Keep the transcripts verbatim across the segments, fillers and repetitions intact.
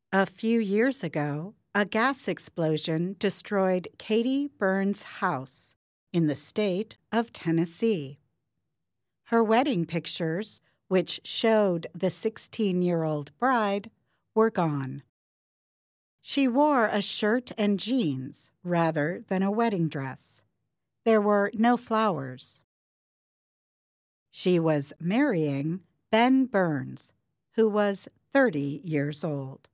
A few years ago, a gas explosion destroyed Katie Burns' house in the state of Tennessee. Her wedding pictures, which showed the sixteen-year-old bride, were gone. She wore a shirt and jeans rather than a wedding dress. There were no flowers. She was marrying Ben Burns, who was thirty years old.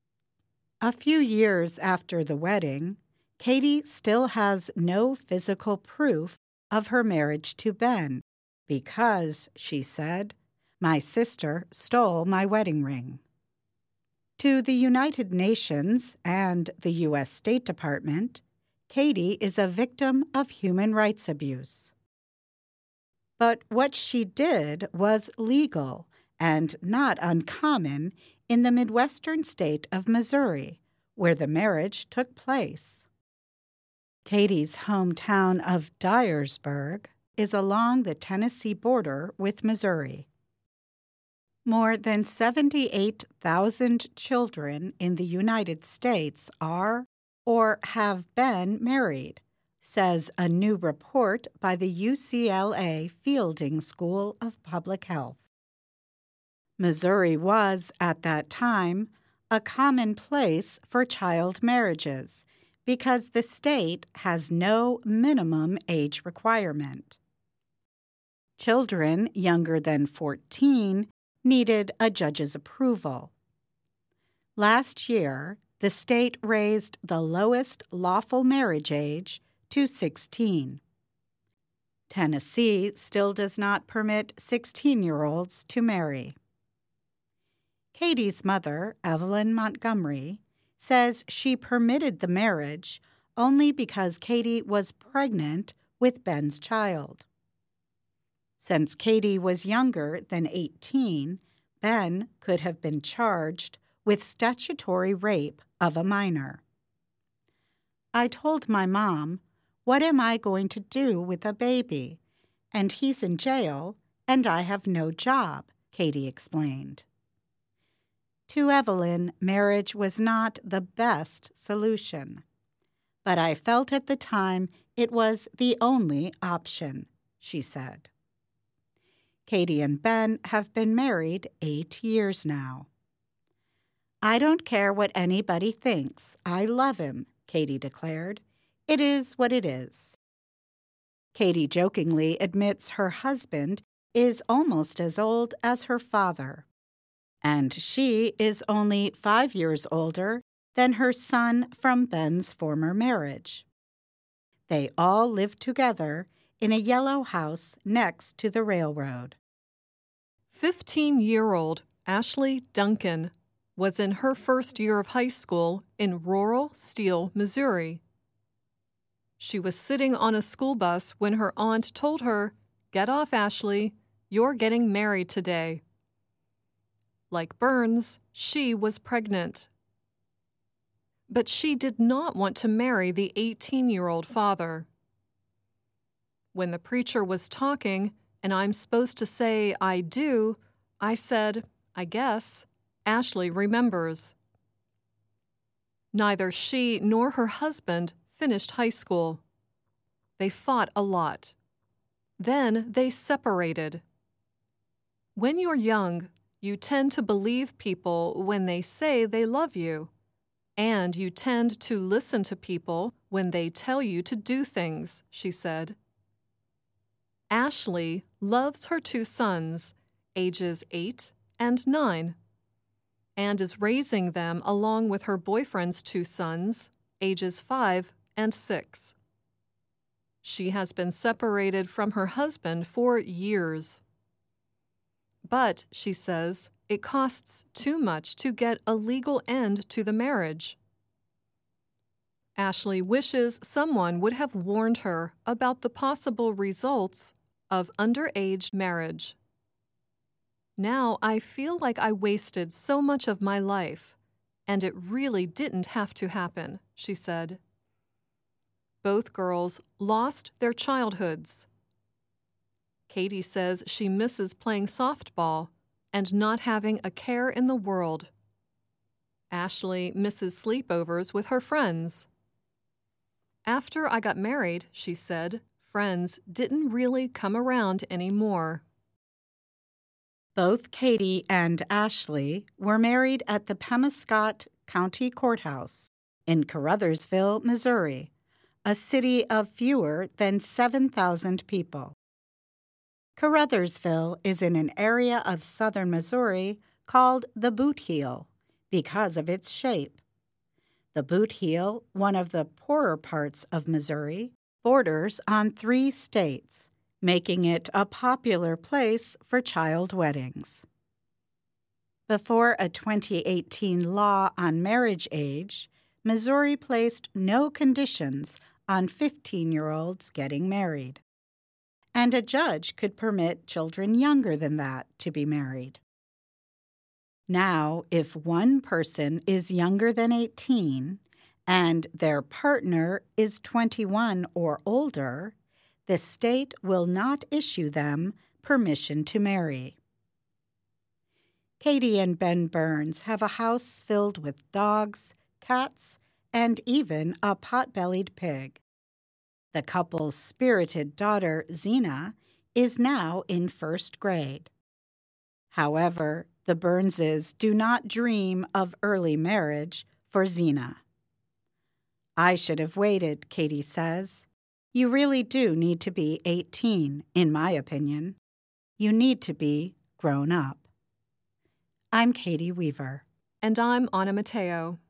A few years after the wedding, Katie still has no physical proof of her marriage to Ben because, she said, my sister stole my wedding ring. To the United Nations and the U S State Department, Katie is a victim of human rights abuse. But what she did was legal and not uncommon in the Midwestern state of Missouri, where the marriage took place. Katie's hometown of Dyersburg is along the Tennessee border with Missouri. More than seventy-eight thousand children in the United States are or have been married, says a new report by the U C L A Fielding School of Public Health. Missouri was, at that time, a common place for child marriages because the state has no minimum age requirement. Children younger than fourteen needed a judge's approval. Last year, the state raised the lowest lawful marriage age to sixteen. Tennessee still does not permit sixteen-year-olds to marry. Katie's mother, Evelyn Montgomery, says she permitted the marriage only because Katie was pregnant with Ben's child. Since Katie was younger than eighteen, Ben could have been charged with statutory rape of a minor. I told my mom, "What am I going to do with a baby? And he's in jail, and I have no job," Katie explained. To Evelyn, marriage was not the best solution. But I felt at the time it was the only option, she said. Katie and Ben have been married eight years now. I don't care what anybody thinks. I love him, Katie declared. It is what it is. Katie jokingly admits her husband is almost as old as her father, and she is only five years older than her son from Ben's former marriage. They all live together in a yellow house next to the railroad. fifteen-year-old Ashley Duncan was in her first year of high school in rural Steele, Missouri. She was sitting on a school bus when her aunt told her, "Get off, Ashley. You're getting married today." Like Burns, she was pregnant. But she did not want to marry the eighteen-year-old father. When the preacher was talking, and I'm supposed to say I do, I said, I guess. Ashley remembers. Neither she nor her husband finished high school. They fought a lot. Then they separated. When you're young, you tend to believe people when they say they love you, and you tend to listen to people when they tell you to do things, she said. Ashley loves her two sons, ages eight and nine, and is raising them along with her boyfriend's two sons, ages five and six. She has been separated from her husband for years. But, she says, it costs too much to get a legal end to the marriage. Ashley wishes someone would have warned her about the possible results of underage marriage. Now I feel like I wasted so much of my life, and it really didn't have to happen, she said. Both girls lost their childhoods. Katie says she misses playing softball and not having a care in the world. Ashley misses sleepovers with her friends. After I got married, she said, friends didn't really come around anymore. Both Katie and Ashley were married at the Pemiscot County Courthouse in Caruthersville, Missouri, a city of fewer than seven thousand people. Caruthersville is in an area of southern Missouri called the Boot Heel because of its shape. The Boot Heel, one of the poorer parts of Missouri, borders on three states, making it a popular place for child weddings. Before a twenty eighteen law on marriage age, Missouri placed no conditions on fifteen-year-olds getting married, and a judge could permit children younger than that to be married. Now, if one person is younger than eighteen and their partner is twenty-one or older, the state will not issue them permission to marry. Katie and Ben Burns have a house filled with dogs, cats, and even a pot-bellied pig. The couple's spirited daughter, Zena, is now in first grade. However, the Burnses do not dream of early marriage for Zena. I should have waited, Katie says. You really do need to be eighteen, in my opinion. You need to be grown up. I'm Katie Weaver. And I'm Anna Mateo.